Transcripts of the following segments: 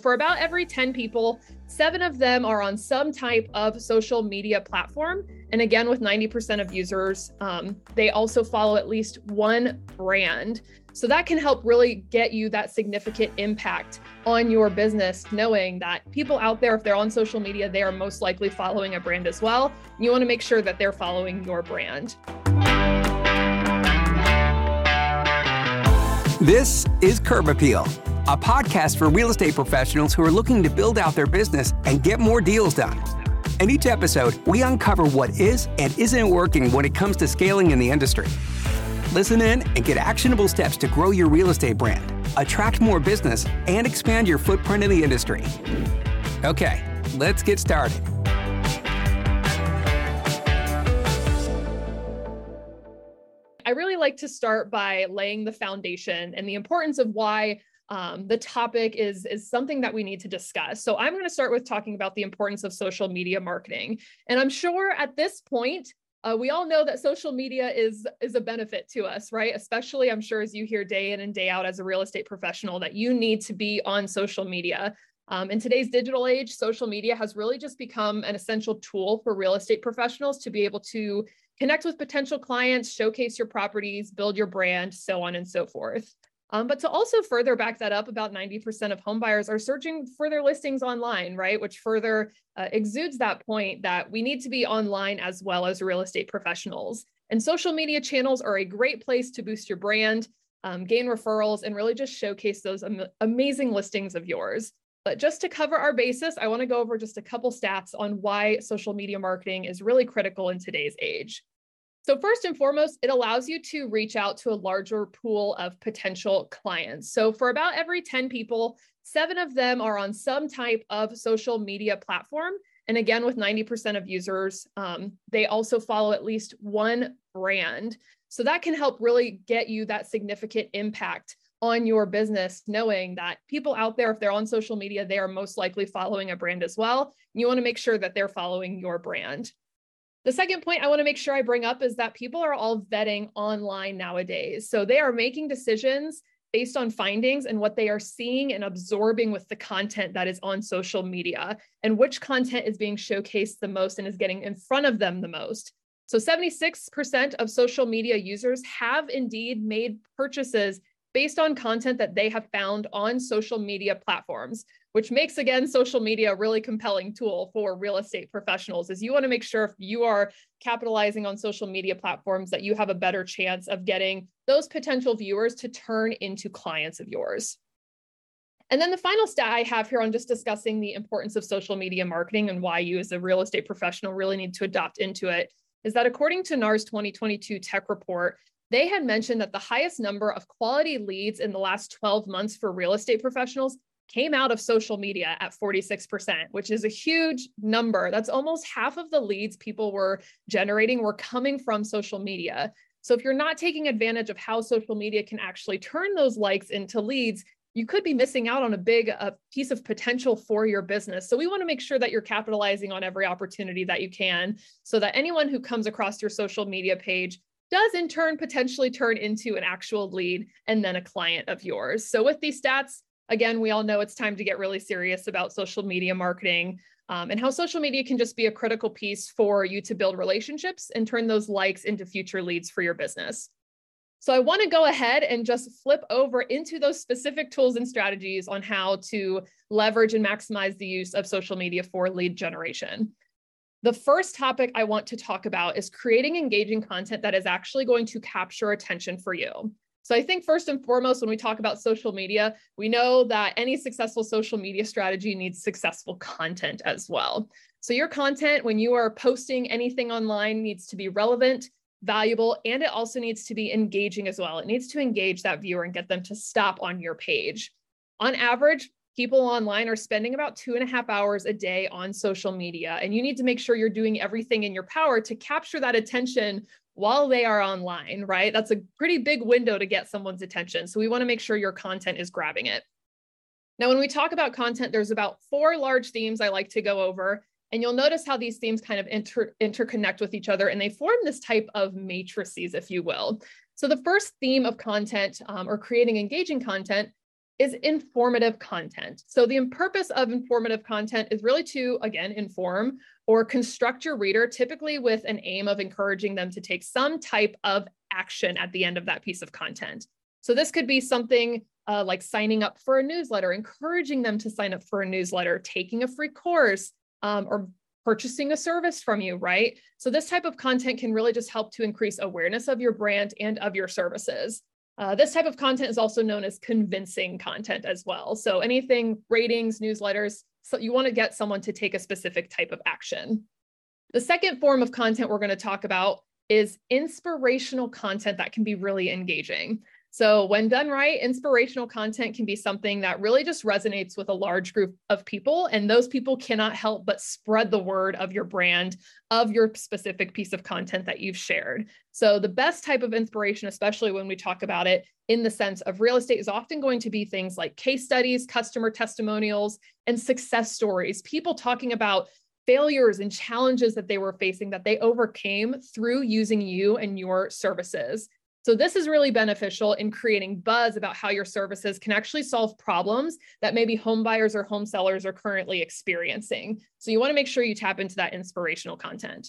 for about every 10 people, 7 of them are on some type of social media platform. And again, with 90% of users, they also follow at least one brand. So that can help really get you that significant impact on your business, knowing that people out there, if they're on social media, they are most likely following a brand as well. You want to make sure that they're following your brand. This is Curb Appeal, a podcast for real estate professionals who are looking to build out their business and get more deals done. In each episode, we uncover what is and isn't working when it comes to scaling in the industry. Listen in and get actionable steps to grow your real estate brand, attract more business, and expand your footprint in the industry. Okay, let's get started. I really like to start by laying the foundation and the importance of why the topic is something that we need to discuss. So I'm going to start with talking about the importance of social media marketing. And I'm sure at this point, we all know that social media is a benefit to us, right? Especially, I'm sure, as you hear day in and day out as a real estate professional, that you need to be on social media. In today's digital age, social media has really just become an essential tool for real estate professionals to be able to connect with potential clients, showcase your properties, build your brand, so on and so forth. But to also further back that up, about 90% of home buyers are searching for their listings online, right? Which further exudes that point that we need to be online as well as real estate professionals. And social media channels are a great place to boost your brand, gain referrals, and really just showcase those amazing listings of yours. But just to cover our basis, I want to go over just a couple stats on why social media marketing is really critical in today's age. So first and foremost, it allows you to reach out to a larger pool of potential clients. So for about every 10 people, 7 of them are on some type of social media platform. And again, with 90% of users, they also follow at least one brand. So that can help really get you that significant impact on your business, knowing that people out there, if they're on social media, they are most likely following a brand as well. You want to make sure that they're following your brand. The second point I want to make sure I bring up is that people are all vetting online nowadays. So they are making decisions based on findings and what they are seeing and absorbing with the content that is on social media and which content is being showcased the most and is getting in front of them the most. So 76% of social media users have indeed made purchases based on content that they have found on social media platforms, which makes, again, social media a really compelling tool for real estate professionals, as you want to make sure if you are capitalizing on social media platforms that you have a better chance of getting those potential viewers to turn into clients of yours. And then the final stat I have here on just discussing the importance of social media marketing and why you as a real estate professional really need to adopt into it is that according to NAR's 2022 tech report, they had mentioned that the highest number of quality leads in the last 12 months for real estate professionals came out of social media at 46%, which is a huge number. That's almost half of the leads people were generating were coming from social media. So if you're not taking advantage of how social media can actually turn those likes into leads, you could be missing out on a big piece of potential for your business. So we want to make sure that you're capitalizing on every opportunity that you can so that anyone who comes across your social media page does in turn potentially turn into an actual lead and then a client of yours. So with these stats, again, we all know it's time to get really serious about social media marketing and how social media can just be a critical piece for you to build relationships and turn those likes into future leads for your business. So I want to go ahead and just flip over into those specific tools and strategies on how to leverage and maximize the use of social media for lead generation. The first topic I want to talk about is creating engaging content that is actually going to capture attention for you. So I think first and foremost, when we talk about social media, we know that any successful social media strategy needs successful content as well. So your content, when you are posting anything online, needs to be relevant, valuable, and it also needs to be engaging as well. It needs to engage that viewer and get them to stop on your page. On average, people online are spending about 2.5 hours a day on social media, and you need to make sure you're doing everything in your power to capture that attention while they are online, right? That's a pretty big window to get someone's attention. So we want to make sure your content is grabbing it. Now, when we talk about content, there's about 4 large themes I like to go over, and you'll notice how these themes kind of interconnect with each other, and they form this type of matrices, if you will. So the first theme of content or creating engaging content is informative content. So the purpose of informative content is really to, again, inform or construct your reader, typically with an aim of encouraging them to take some type of action at the end of that piece of content. So this could be something like signing up for a newsletter, encouraging them to sign up for a newsletter, taking a free course, or purchasing a service from you, right? So this type of content can really just help to increase awareness of your brand and of your services. This type of content is also known as convincing content as well. So anything, ratings, newsletters, so you want to get someone to take a specific type of action. The second form of content we're going to talk about is inspirational content that can be really engaging. So when done right, inspirational content can be something that really just resonates with a large group of people, and those people cannot help but spread the word of your brand, of your specific piece of content that you've shared. So the best type of inspiration, especially when we talk about it in the sense of real estate, is often going to be things like case studies, customer testimonials, and success stories. People talking about failures and challenges that they were facing that they overcame through using you and your services. So this is really beneficial in creating buzz about how your services can actually solve problems that maybe home buyers or home sellers are currently experiencing. So you want to make sure you tap into that inspirational content.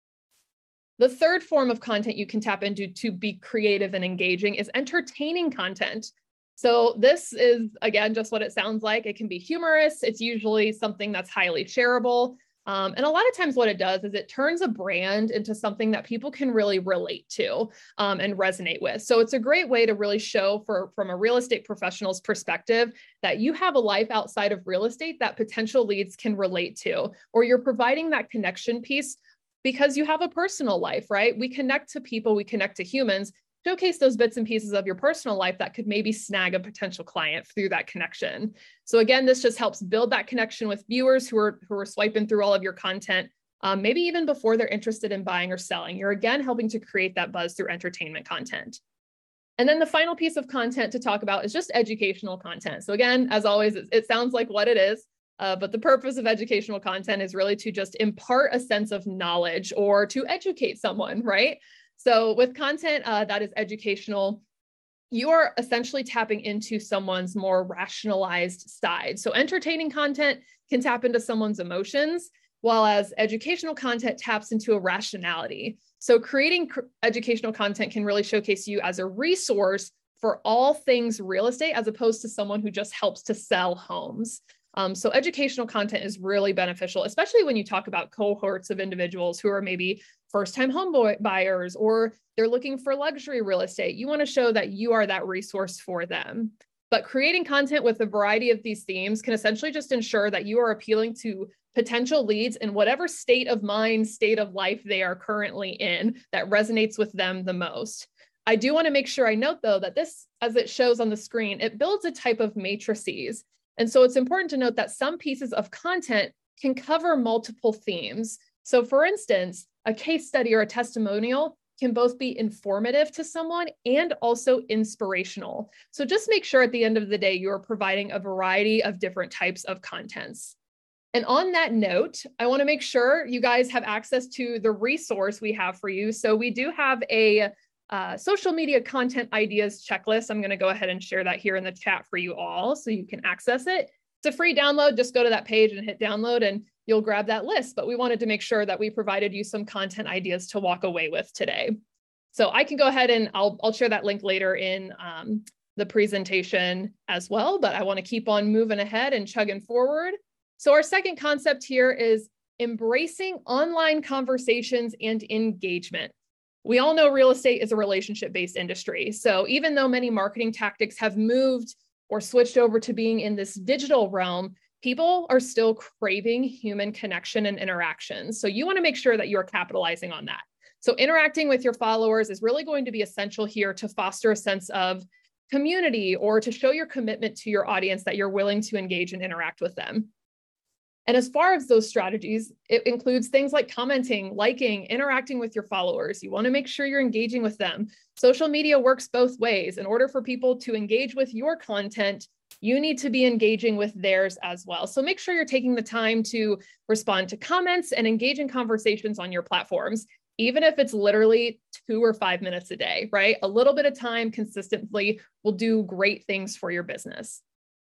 The third form of content you can tap into to be creative and engaging is entertaining content. So this is, again, just what it sounds like. It can be humorous. It's usually something that's highly shareable. And a lot of times what it does is it turns a brand into something that people can really relate to and resonate with. So it's a great way to really show from a real estate professional's perspective that you have a life outside of real estate that potential leads can relate to, or you're providing that connection piece because you have a personal life, right? We connect to people, we connect to humans. Showcase those bits and pieces of your personal life that could maybe snag a potential client through that connection. So again, this just helps build that connection with viewers who are swiping through all of your content, maybe even before they're interested in buying or selling. You're again helping to create that buzz through entertainment content. And then the final piece of content to talk about is just educational content. So again, as always, it sounds like what it is, but the purpose of educational content is really to just impart a sense of knowledge or to educate someone, right? So with content that is educational, you are essentially tapping into someone's more rationalized side. So entertaining content can tap into someone's emotions, while as educational content taps into a rationality. So creating educational content can really showcase you as a resource for all things real estate, as opposed to someone who just helps to sell homes. So educational content is really beneficial, especially when you talk about cohorts of individuals who are maybe first-time home buyers, or they're looking for luxury real estate. You want to show that you are that resource for them. But creating content with a variety of these themes can essentially just ensure that you are appealing to potential leads in whatever state of mind, state of life they are currently in that resonates with them the most. I do want to make sure I note, though, that this, as it shows on the screen, it builds a type of matrices. And so it's important to note that some pieces of content can cover multiple themes. So for instance, a case study or a testimonial can both be informative to someone and also inspirational. So just make sure at the end of the day, you're providing a variety of different types of contents. And on that note, I want to make sure you guys have access to the resource we have for you. So we do have a social media content ideas checklist. I'm going to go ahead and share that here in the chat for you all so you can access it. It's a free download. Just go to that page and hit download and you'll grab that list. But we wanted to make sure that we provided you some content ideas to walk away with today. So I can go ahead and I'll share that link later in the presentation as well, but I want to keep on moving ahead and chugging forward. So our second concept here is embracing online conversations and engagement. We all know real estate is a relationship-based industry. So even though many marketing tactics have moved or switched over to being in this digital realm, people are still craving human connection and interaction. So you want to make sure that you're capitalizing on that. So interacting with your followers is really going to be essential here to foster a sense of community or to show your commitment to your audience that you're willing to engage and interact with them. And as far as those strategies, it includes things like commenting, liking, interacting with your followers. You want to make sure you're engaging with them. Social media works both ways. In order for people to engage with your content, you need to be engaging with theirs as well. So make sure you're taking the time to respond to comments and engage in conversations on your platforms, even if it's literally 2 or 5 minutes a day, right? A little bit of time consistently will do great things for your business.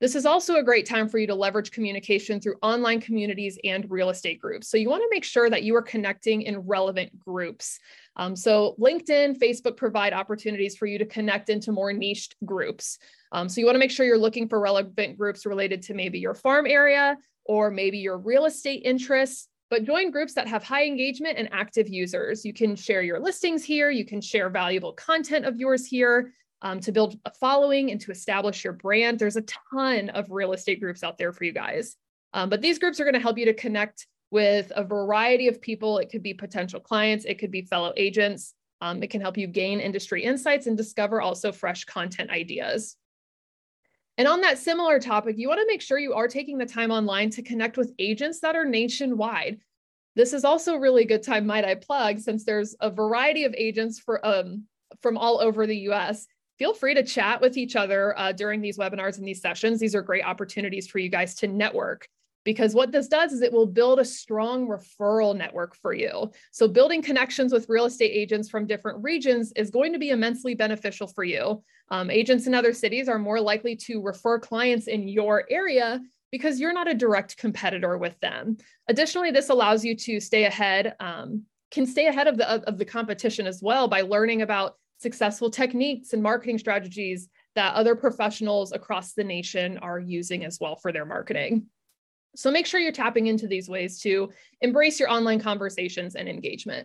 This is also a great time for you to leverage communication through online communities and real estate groups. So you want to make sure that you are connecting in relevant groups. So LinkedIn, Facebook provide opportunities for you to connect into more niched groups. So you want to make sure you're looking for relevant groups related to maybe your farm area or maybe your real estate interests, but join groups that have high engagement and active users. You can share your listings here. You can share valuable content of yours here. To build a following and to establish your brand. There's a ton of real estate groups out there for you guys. But these groups are going to help you to connect with a variety of people. It could be potential clients. It could be fellow agents. It can help you gain industry insights and discover also fresh content ideas. And on that similar topic, you want to make sure you are taking the time online to connect with agents that are nationwide. This is also a really good time, might I plug, since there's a variety of agents from all over the US. Feel free to chat with each other during these webinars and these sessions. These are great opportunities for you guys to network, because what this does is it will build a strong referral network for you. So building connections with real estate agents from different regions is going to be immensely beneficial for you. Agents in other cities are more likely to refer clients in your area because you're not a direct competitor with them. Additionally, this allows you to stay ahead, can stay ahead of the competition as well by learning about successful techniques and marketing strategies that other professionals across the nation are using as well for their marketing. So make sure you're tapping into these ways to embrace your online conversations and engagement.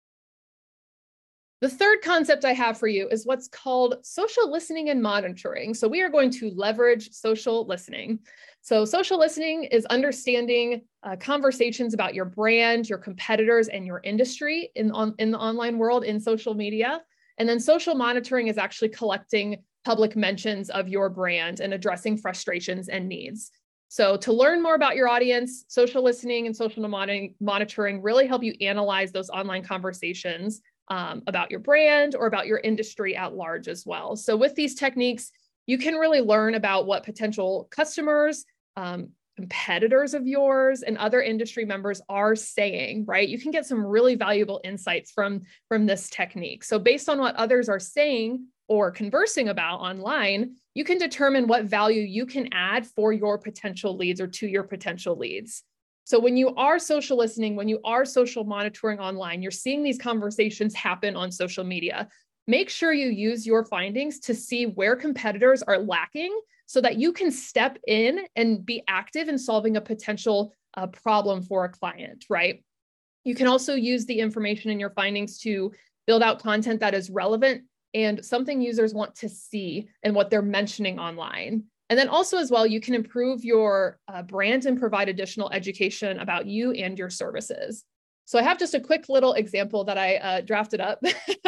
The third concept I have for you is what's called social listening and monitoring. So we are going to leverage social listening. So social listening is understanding conversations about your brand, your competitors, and your industry in the online world in social media. And then social monitoring is actually collecting public mentions of your brand and addressing frustrations and needs. So to learn more about your audience, social listening and social monitoring really help you analyze those online conversations about your brand or about your industry at large as well. So with these techniques, you can really learn about what potential customers, competitors of yours, and other industry members are saying, right? You can get some really valuable insights from this technique. So based on what others are saying or conversing about online, you can determine what value you can add for your potential leads or to your potential leads. So when you are social listening, when you are social monitoring online, you're seeing these conversations happen on social media. Make sure you use your findings to see where competitors are lacking so that you can step in and be active in solving a potential problem for a client, right? You can also use the information in your findings to build out content that is relevant and something users want to see and what they're mentioning online. And then also as well, you can improve your brand and provide additional education about you and your services. So I have just a quick little example that I drafted up.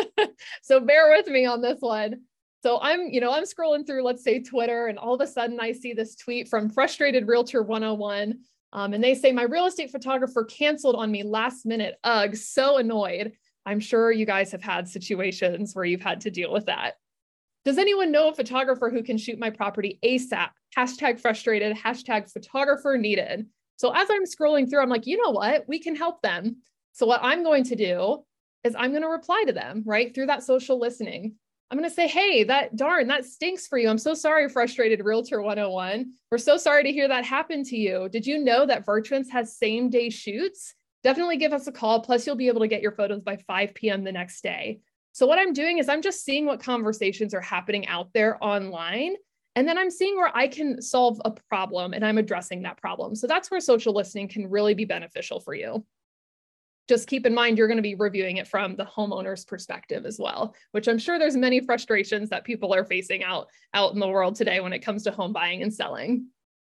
So bear with me on this one. So I'm scrolling through, let's say, Twitter, and all of a sudden I see this tweet from Frustrated Realtor 101. And they say, my real estate photographer canceled on me last minute. Ugh, so annoyed. I'm sure you guys have had situations where you've had to deal with that. Does anyone know a photographer who can shoot my property ASAP? Hashtag frustrated, hashtag photographer needed. So as I'm scrolling through, I'm like, you know what? We can help them. So what I'm going to do is I'm going to reply to them, right? Through that social listening. I'm going to say, hey, that stinks for you. I'm so sorry, Frustrated Realtor 101. We're so sorry to hear that happened to you. Did you know that Virtuance has same day shoots? Definitely give us a call. Plus you'll be able to get your photos by 5 p.m. the next day. So what I'm doing is I'm just seeing what conversations are happening out there online. And then I'm seeing where I can solve a problem and I'm addressing that problem. So that's where social listening can really be beneficial for you. Just keep in mind, you're going to be reviewing it from the homeowner's perspective as well, which I'm sure there's many frustrations that people are facing out in the world today when it comes to home buying and selling.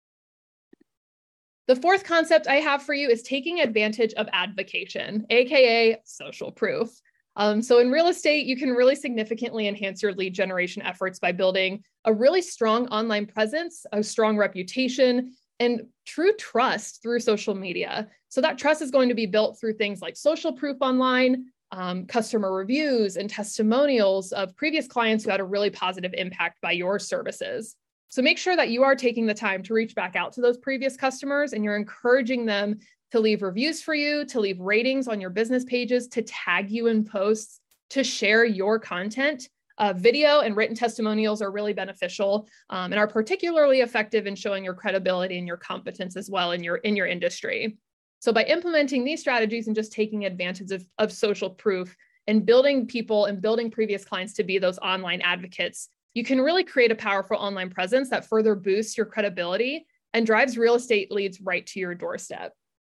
The fourth concept I have for you is taking advantage of advocation, AKA social proof. So in real estate, you can really significantly enhance your lead generation efforts by building a really strong online presence, a strong reputation, and true trust through social media. So that trust is going to be built through things like social proof online, customer reviews, and testimonials of previous clients who had a really positive impact by your services. So make sure that you are taking the time to reach back out to those previous customers and you're encouraging them to leave reviews for you, to leave ratings on your business pages, to tag you in posts, to share your content. Video and written testimonials are really beneficial and are particularly effective in showing your credibility and your competence as well in your industry. So by implementing these strategies and just taking advantage of social proof and building people and building previous clients to be those online advocates, you can really create a powerful online presence that further boosts your credibility and drives real estate leads right to your doorstep.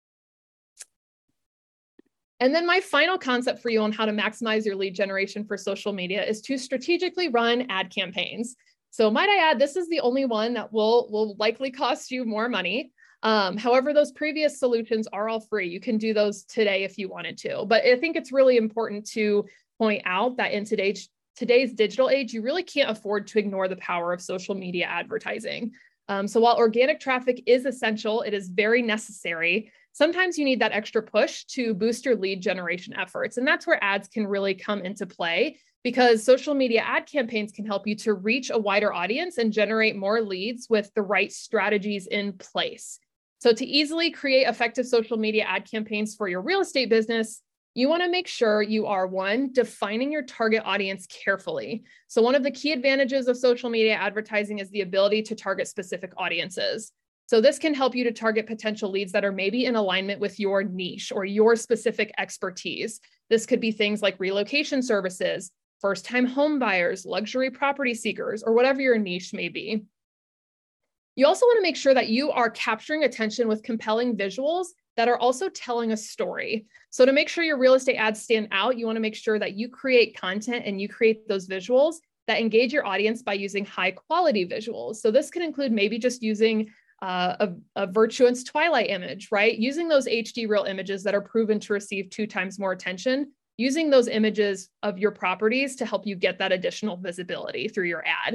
And then my final concept for you on how to maximize your lead generation for social media is to strategically run ad campaigns. So might I add, this is the only one that will likely cost you more money. However, those previous solutions are all free. You can do those today if you wanted to. But I think it's really important to point out that in today's digital age, you really can't afford to ignore the power of social media advertising. So while organic traffic is essential, it is very necessary. Sometimes you need that extra push to boost your lead generation efforts. And that's where ads can really come into play, because social media ad campaigns can help you to reach a wider audience and generate more leads with the right strategies in place. So to easily create effective social media ad campaigns for your real estate business, you want to make sure you are, one, defining your target audience carefully. So one of the key advantages of social media advertising is the ability to target specific audiences. So this can help you to target potential leads that are maybe in alignment with your niche or your specific expertise. This could be things like relocation services, first-time home buyers, luxury property seekers, or whatever your niche may be. You also want to make sure that you are capturing attention with compelling visuals that are also telling a story. So to make sure your real estate ads stand out, you want to make sure that you create content and you create those visuals that engage your audience by using high quality visuals. So this can include maybe just using a virtuous twilight image, right? Using those HD real images that are proven to receive 2 times more attention, using those images of your properties to help you get that additional visibility through your ad.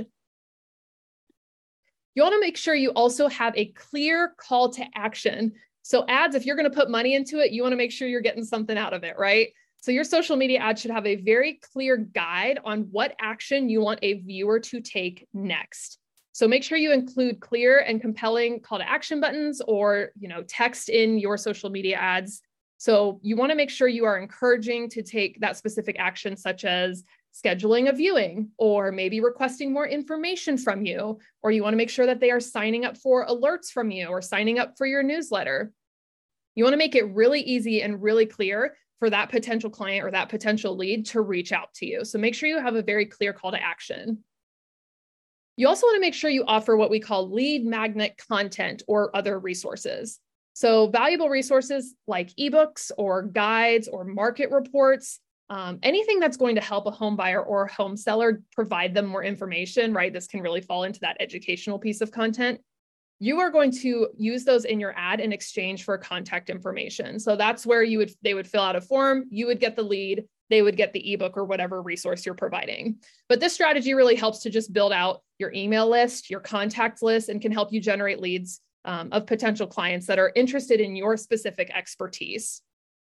You want to make sure you also have a clear call to action. So ads, if you're going to put money into it, you want to make sure you're getting something out of it, right? So your social media ad should have a very clear guide on what action you want a viewer to take next. So make sure you include clear and compelling call to action buttons or, text in your social media ads. So you want to make sure you are encouraging to take that specific action, such as scheduling a viewing, or maybe requesting more information from you, or you want to make sure that they are signing up for alerts from you or signing up for your newsletter. You want to make it really easy and really clear for that potential client or that potential lead to reach out to you. So make sure you have a very clear call to action. You also want to make sure you offer what we call lead magnet content or other resources. So valuable resources like ebooks or guides or market reports, anything that's going to help a home buyer or home seller provide them more information, right? This can really fall into that educational piece of content. You are going to use those in your ad in exchange for contact information. So that's where they would fill out a form, you would get the lead, they would get the ebook or whatever resource you're providing. But this strategy really helps to just build out your email list, your contact list, and can help you generate leads of potential clients that are interested in your specific expertise.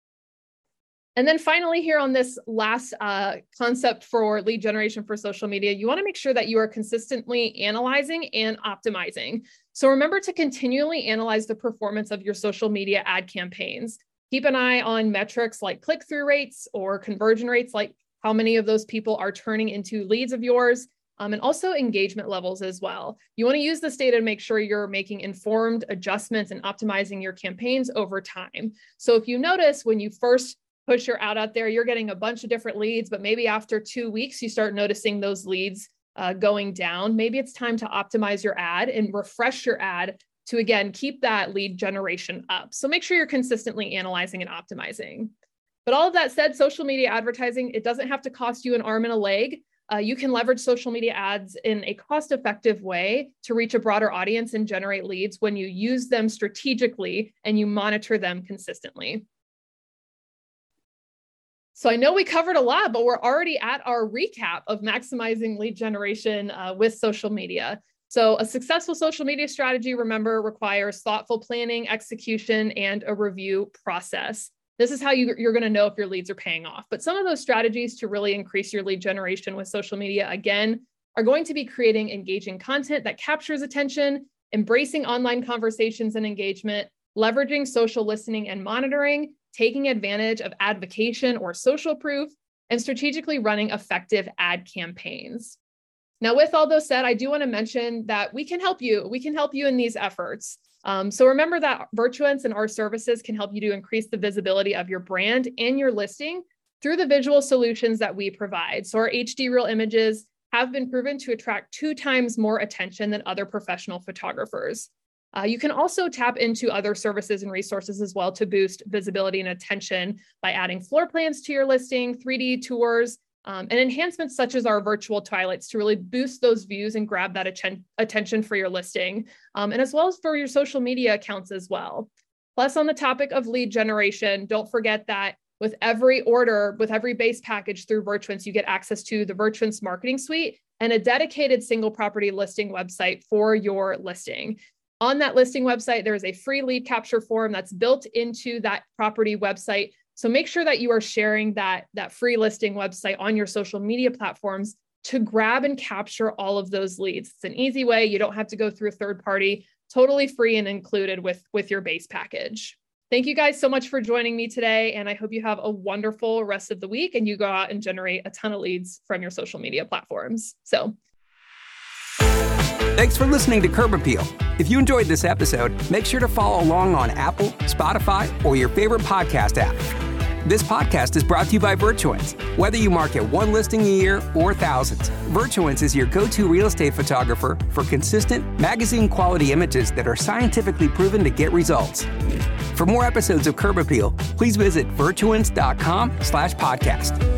And then finally, here on this last concept for lead generation for social media, you want to make sure that you are consistently analyzing and optimizing. So remember to continually analyze the performance of your social media ad campaigns. Keep an eye on metrics like click-through rates or conversion rates, like how many of those people are turning into leads of yours, and also engagement levels as well. You want to use this data to make sure you're making informed adjustments and optimizing your campaigns over time. So if you notice when you first push your ad out there, you're getting a bunch of different leads, but maybe after 2 weeks, you start noticing those leads going down. Maybe it's time to optimize your ad and refresh your ad to, again, keep that lead generation up. So make sure you're consistently analyzing and optimizing. But all of that said, social media advertising, it doesn't have to cost you an arm and a leg. You can leverage social media ads in a cost-effective way to reach a broader audience and generate leads when you use them strategically and you monitor them consistently. So I know we covered a lot, but we're already at our recap of maximizing lead generation with social media. So a successful social media strategy, remember, requires thoughtful planning, execution, and a review process. This is how you're going to know if your leads are paying off. But some of those strategies to really increase your lead generation with social media, again, are going to be creating engaging content that captures attention, embracing online conversations and engagement, leveraging social listening and monitoring, taking advantage of advocation or social proof, and strategically running effective ad campaigns. Now, with all those said, I do want to mention that we can help you. We can help you in these efforts. So remember that Virtuance and our services can help you to increase the visibility of your brand and your listing through the visual solutions that we provide. So our HD Reel images have been proven to attract 2 times more attention than other professional photographers. You can also tap into other services and resources as well to boost visibility and attention by adding floor plans to your listing, 3D tours, and enhancements such as our virtual twilights to really boost those views and grab that attention for your listing, and as well as for your social media accounts as well. Plus, on the topic of lead generation, don't forget that with every order, with every base package through Virtuance, you get access to the Virtuance Marketing Suite and a dedicated single property listing website for your listing. On that listing website, there is a free lead capture form that's built into that property website. So make sure that you are sharing that free listing website on your social media platforms to grab and capture all of those leads. It's an easy way. You don't have to go through a third party, totally free and included with your base package. Thank you guys so much for joining me today. And I hope you have a wonderful rest of the week and you go out and generate a ton of leads from your social media platforms. Thanks for listening to Curb Appeal. If you enjoyed this episode, make sure to follow along on Apple, Spotify, or your favorite podcast app. This podcast is brought to you by Virtuance. Whether you market 1 listing a year or thousands, Virtuance is your go-to real estate photographer for consistent, magazine-quality images that are scientifically proven to get results. For more episodes of Curb Appeal, please visit virtuance.com/podcast.